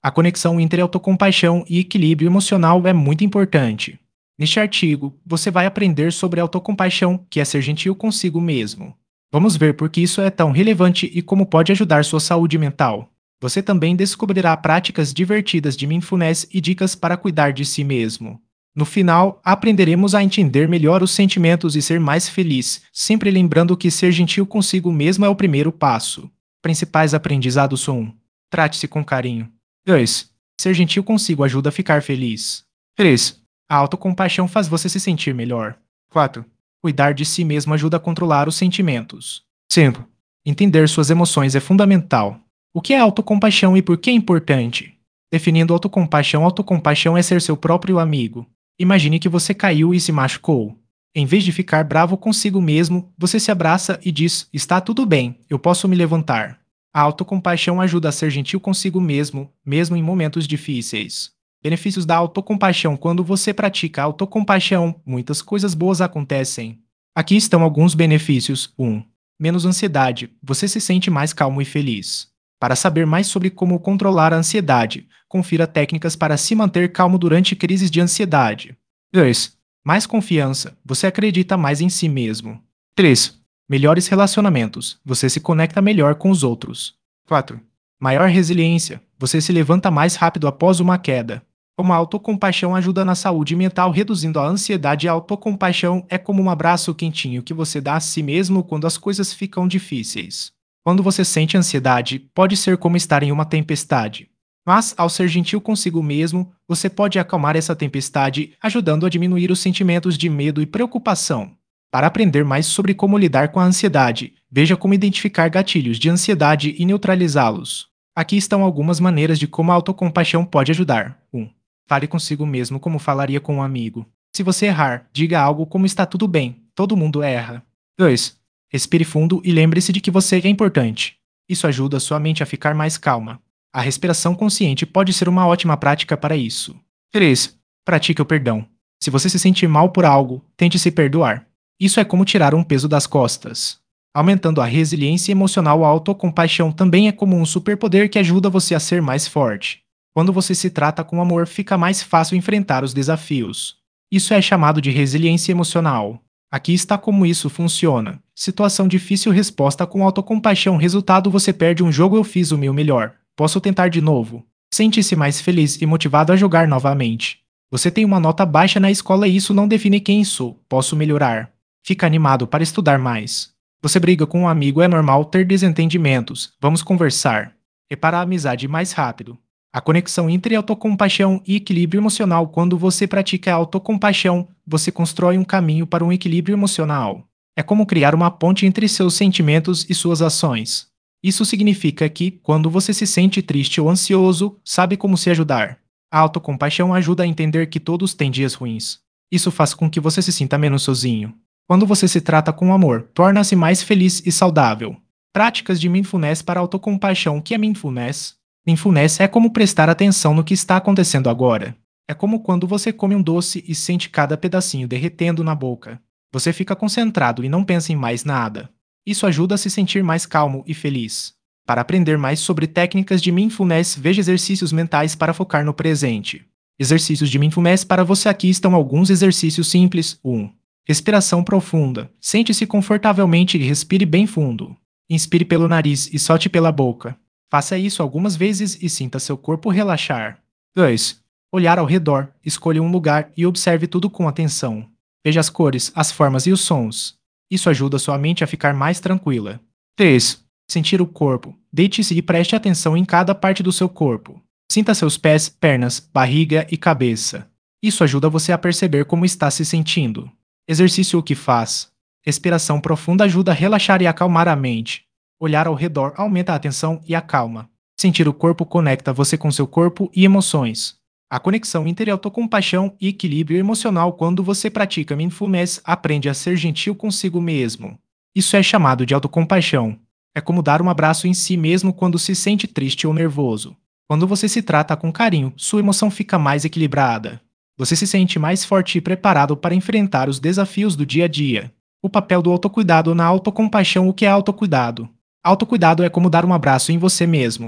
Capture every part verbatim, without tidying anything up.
A conexão entre autocompaixão e equilíbrio emocional é muito importante. Neste artigo, você vai aprender sobre autocompaixão, que é ser gentil consigo mesmo. Vamos ver por que isso é tão relevante e como pode ajudar sua saúde mental. Você também descobrirá práticas divertidas de mindfulness e dicas para cuidar de si mesmo. No final, aprenderemos a entender melhor os sentimentos e ser mais feliz, sempre lembrando que ser gentil consigo mesmo é o primeiro passo. Principais aprendizados são um. Trate-se com carinho. dois. Ser gentil consigo ajuda a ficar feliz. três. A autocompaixão faz você se sentir melhor. quatro. Cuidar de si mesmo ajuda a controlar os sentimentos. cinco. Entender suas emoções é fundamental. O que é autocompaixão e por que é importante? Definindo autocompaixão, autocompaixão é ser seu próprio amigo. Imagine que você caiu e se machucou. Em vez de ficar bravo consigo mesmo, você se abraça e diz: está tudo bem, eu posso me levantar. A autocompaixão ajuda a ser gentil consigo mesmo, mesmo em momentos difíceis. Benefícios da autocompaixão: quando você pratica autocompaixão, muitas coisas boas acontecem. Aqui estão alguns benefícios. um. Menos ansiedade. Você se sente mais calmo e feliz. Para saber mais sobre como controlar a ansiedade, confira técnicas para se manter calmo durante crises de ansiedade. dois. Mais confiança. Você acredita mais em si mesmo. três. Melhores relacionamentos. Você se conecta melhor com os outros. quatro. Maior resiliência. Você se levanta mais rápido após uma queda. Como a autocompaixão ajuda na saúde mental reduzindo a ansiedade, a autocompaixão é como um abraço quentinho que você dá a si mesmo quando as coisas ficam difíceis. Quando você sente ansiedade, pode ser como estar em uma tempestade. Mas, ao ser gentil consigo mesmo, você pode acalmar essa tempestade, ajudando a diminuir os sentimentos de medo e preocupação. Para aprender mais sobre como lidar com a ansiedade, veja como identificar gatilhos de ansiedade e neutralizá-los. Aqui estão algumas maneiras de como a autocompaixão pode ajudar. um. Fale consigo mesmo como falaria com um amigo. Se você errar, diga algo como está tudo bem, todo mundo erra. dois. Respire fundo e lembre-se de que você é importante. Isso ajuda sua mente a ficar mais calma. A respiração consciente pode ser uma ótima prática para isso. três. Pratique o perdão. Se você se sentir mal por algo, tente se perdoar. Isso é como tirar um peso das costas. Aumentando a resiliência emocional, a autocompaixão também é como um superpoder que ajuda você a ser mais forte. Quando você se trata com amor, fica mais fácil enfrentar os desafios. Isso é chamado de resiliência emocional. Aqui está como isso funciona. Situação difícil, resposta com autocompaixão. Resultado: você perde um jogo, eu fiz o meu melhor. Posso tentar de novo. Sente-se mais feliz e motivado a jogar novamente. Você tem uma nota baixa na escola e isso não define quem sou. Posso melhorar. Fica animado para estudar mais. Você briga com um amigo, é normal ter desentendimentos. Vamos conversar. Repara a amizade mais rápido. A conexão entre autocompaixão e equilíbrio emocional. Quando você pratica a autocompaixão, você constrói um caminho para um equilíbrio emocional. É como criar uma ponte entre seus sentimentos e suas ações. Isso significa que, quando você se sente triste ou ansioso, sabe como se ajudar. A autocompaixão ajuda a entender que todos têm dias ruins. Isso faz com que você se sinta menos sozinho. Quando você se trata com amor, torna-se mais feliz e saudável. Práticas de mindfulness para autocompaixão. O que é mindfulness? Mindfulness é como prestar atenção no que está acontecendo agora. É como quando você come um doce e sente cada pedacinho derretendo na boca. Você fica concentrado e não pensa em mais nada. Isso ajuda a se sentir mais calmo e feliz. Para aprender mais sobre técnicas de mindfulness, veja exercícios mentais para focar no presente. Exercícios de mindfulness para você. Aqui estão alguns exercícios simples. um. Respiração profunda. Sente-se confortavelmente e respire bem fundo. Inspire pelo nariz e solte pela boca. Faça isso algumas vezes e sinta seu corpo relaxar. dois. Olhar ao redor. Escolha um lugar e observe tudo com atenção. Veja as cores, as formas e os sons. Isso ajuda sua mente a ficar mais tranquila. três. Sentir o corpo. Deite-se e preste atenção em cada parte do seu corpo. Sinta seus pés, pernas, barriga e cabeça. Isso ajuda você a perceber como está se sentindo. Exercício: o que faz? Respiração profunda ajuda a relaxar e acalmar a mente. Olhar ao redor aumenta a atenção e a calma. Sentir o corpo conecta você com seu corpo e emoções. A conexão entre autocompaixão e equilíbrio emocional. Quando você pratica mindfulness, aprende a ser gentil consigo mesmo. Isso é chamado de autocompaixão. É como dar um abraço em si mesmo quando se sente triste ou nervoso. Quando você se trata com carinho, sua emoção fica mais equilibrada. Você se sente mais forte e preparado para enfrentar os desafios do dia a dia. O papel do autocuidado na autocompaixão. O que é autocuidado? Autocuidado é como dar um abraço em você mesmo.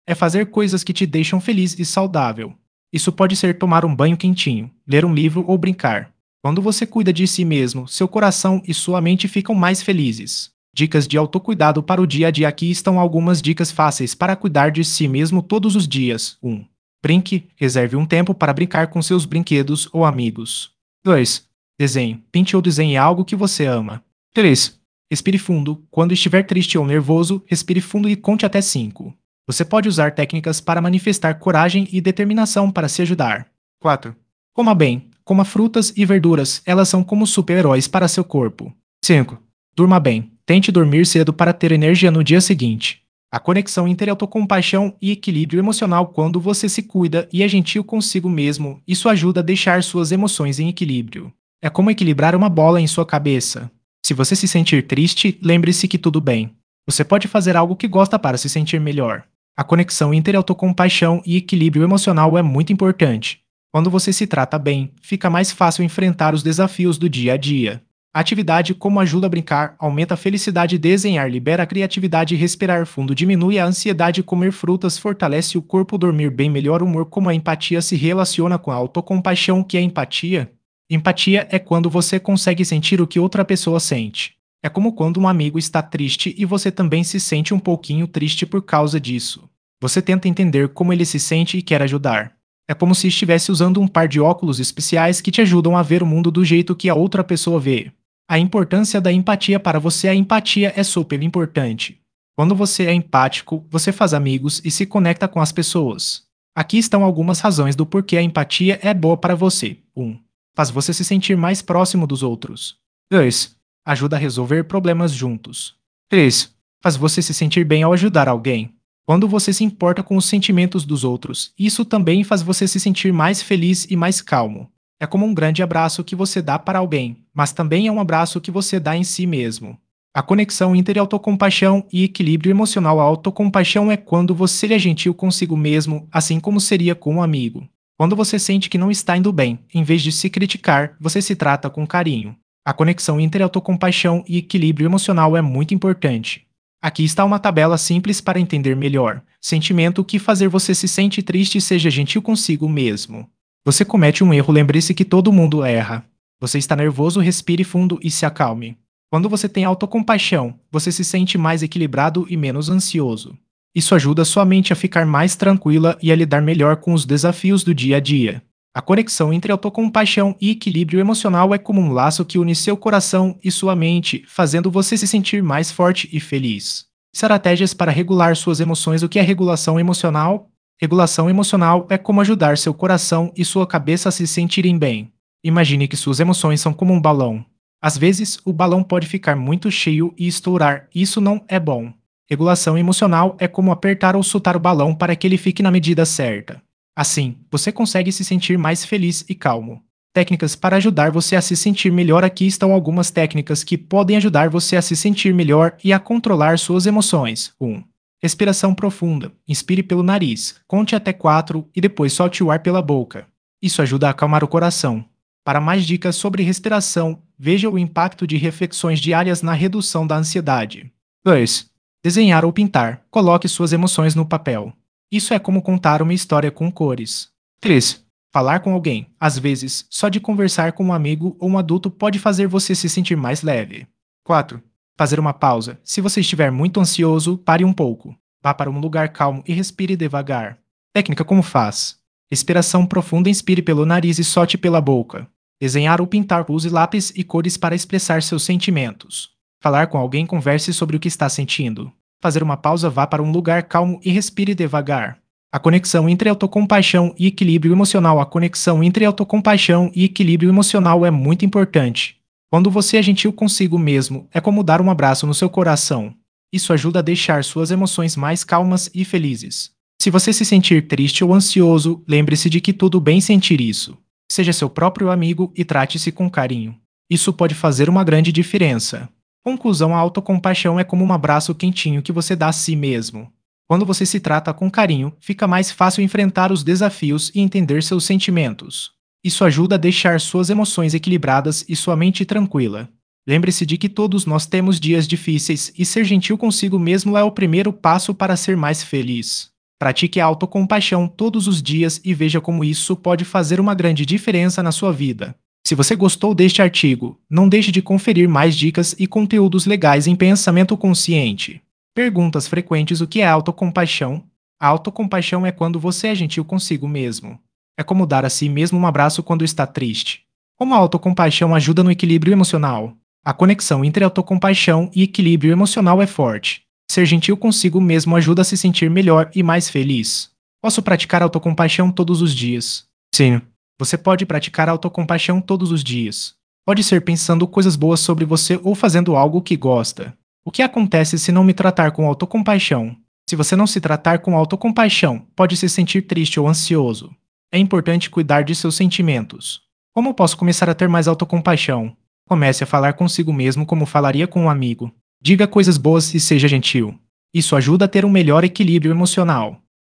É fazer coisas que te deixam feliz e saudável. Isso pode ser tomar um banho quentinho, ler um livro ou brincar. Quando você cuida de si mesmo, seu coração e sua mente ficam mais felizes. Dicas de autocuidado para o dia a dia. Aqui estão algumas dicas fáceis para cuidar de si mesmo todos os dias. um. Brinque, reserve um tempo para brincar com seus brinquedos ou amigos. dois. Desenhe, pinte ou desenhe algo que você ama. três. Respire fundo. Quando estiver triste ou nervoso, respire fundo e conte até cinco. Você pode usar técnicas para manifestar coragem e determinação para se ajudar. quatro. Coma bem. Coma frutas e verduras, elas são como super-heróis para seu corpo. cinco. Durma bem. Tente dormir cedo para ter energia no dia seguinte. A conexão entre autocompaixão e equilíbrio emocional. Quando você se cuida e é gentil consigo mesmo, isso ajuda a deixar suas emoções em equilíbrio. É como equilibrar uma bola em sua cabeça. Se você se sentir triste, lembre-se que tudo bem. Você pode fazer algo que gosta para se sentir melhor. A conexão entre autocompaixão e equilíbrio emocional é muito importante. Quando você se trata bem, fica mais fácil enfrentar os desafios do dia a dia. A atividade como ajuda a brincar, aumenta a felicidade, desenhar libera a criatividade, respirar fundo diminui a ansiedade, comer frutas fortalece o corpo, dormir bem melhora o humor. Como a empatia se relaciona com a autocompaixão. O que é empatia? Empatia é quando você consegue sentir o que outra pessoa sente. É como quando um amigo está triste e você também se sente um pouquinho triste por causa disso. Você tenta entender como ele se sente e quer ajudar. É como se estivesse usando um par de óculos especiais que te ajudam a ver o mundo do jeito que a outra pessoa vê. A importância da empatia para você. A empatia é super importante. Quando você é empático, você faz amigos e se conecta com as pessoas. Aqui estão algumas razões do porquê a empatia é boa para você. um. Faz você se sentir mais próximo dos outros. dois. Ajuda a resolver problemas juntos. três. Faz você se sentir bem ao ajudar alguém. Quando você se importa com os sentimentos dos outros, isso também faz você se sentir mais feliz e mais calmo. É como um grande abraço que você dá para alguém, mas também é um abraço que você dá em si mesmo. A conexão entre autocompaixão e equilíbrio emocional. A autocompaixão é quando você é gentil consigo mesmo, assim como seria com um amigo. Quando você sente que não está indo bem, em vez de se criticar, você se trata com carinho. A conexão entre autocompaixão e equilíbrio emocional é muito importante. Aqui está uma tabela simples para entender melhor. Sentimento que fazer você se sente triste. Seja gentil consigo mesmo. Você comete um erro, lembre-se que todo mundo erra. Você está nervoso, respire fundo e se acalme. Quando você tem autocompaixão, você se sente mais equilibrado e menos ansioso. Isso ajuda sua mente a ficar mais tranquila e a lidar melhor com os desafios do dia a dia. A conexão entre autocompaixão e equilíbrio emocional é como um laço que une seu coração e sua mente, fazendo você se sentir mais forte e feliz. Estratégias para regular suas emoções. O que é regulação emocional? Regulação emocional é como ajudar seu coração e sua cabeça a se sentirem bem. Imagine que suas emoções são como um balão. Às vezes, o balão pode ficar muito cheio e estourar, e isso não é bom. Regulação emocional é como apertar ou soltar o balão para que ele fique na medida certa. Assim, você consegue se sentir mais feliz e calmo. Técnicas para ajudar você a se sentir melhor. Aqui estão algumas técnicas que podem ajudar você a se sentir melhor e a controlar suas emoções. um. Respiração profunda. Inspire pelo nariz, conte até quatro e depois solte o ar pela boca. Isso ajuda a acalmar o coração. Para mais dicas sobre respiração, veja o impacto de reflexões diárias na redução da ansiedade. dois. Desenhar ou pintar. Coloque suas emoções no papel. Isso é como contar uma história com cores. três. Falar com alguém. Às vezes, só de conversar com um amigo ou um adulto pode fazer você se sentir mais leve. quatro. Fazer uma pausa. Se você estiver muito ansioso, pare um pouco. Vá para um lugar calmo e respire devagar. Técnica como faz. Respiração profunda. Inspire pelo nariz e solte pela boca. Desenhar ou pintar. Use lápis e cores para expressar seus sentimentos. Falar com alguém. Converse sobre o que está sentindo. Fazer uma pausa. Vá para um lugar calmo e respire devagar. A conexão entre autocompaixão e equilíbrio emocional. A conexão entre autocompaixão e equilíbrio emocional é muito importante. Quando você é gentil consigo mesmo, é como dar um abraço no seu coração. Isso ajuda a deixar suas emoções mais calmas e felizes. Se você se sentir triste ou ansioso, lembre-se de que tudo bem sentir isso. Seja seu próprio amigo e trate-se com carinho. Isso pode fazer uma grande diferença. Conclusão: a autocompaixão é como um abraço quentinho que você dá a si mesmo. Quando você se trata com carinho, fica mais fácil enfrentar os desafios e entender seus sentimentos. Isso ajuda a deixar suas emoções equilibradas e sua mente tranquila. Lembre-se de que todos nós temos dias difíceis e ser gentil consigo mesmo é o primeiro passo para ser mais feliz. Pratique a autocompaixão todos os dias e veja como isso pode fazer uma grande diferença na sua vida. Se você gostou deste artigo, não deixe de conferir mais dicas e conteúdos legais em Pensamento Consciente. Perguntas frequentes: o que é autocompaixão? A autocompaixão é quando você é gentil consigo mesmo. É como dar a si mesmo um abraço quando está triste. Como a autocompaixão ajuda no equilíbrio emocional? A conexão entre autocompaixão e equilíbrio emocional é forte. Ser gentil consigo mesmo ajuda a se sentir melhor e mais feliz. Posso praticar autocompaixão todos os dias? Sim, você pode praticar autocompaixão todos os dias. Pode ser pensando coisas boas sobre você ou fazendo algo que gosta. O que acontece se não me tratar com autocompaixão? Se você não se tratar com autocompaixão, pode se sentir triste ou ansioso. É importante cuidar de seus sentimentos. Como posso começar a ter mais autocompaixão? Comece a falar consigo mesmo como falaria com um amigo. Diga coisas boas e seja gentil. Isso ajuda a ter um melhor equilíbrio emocional.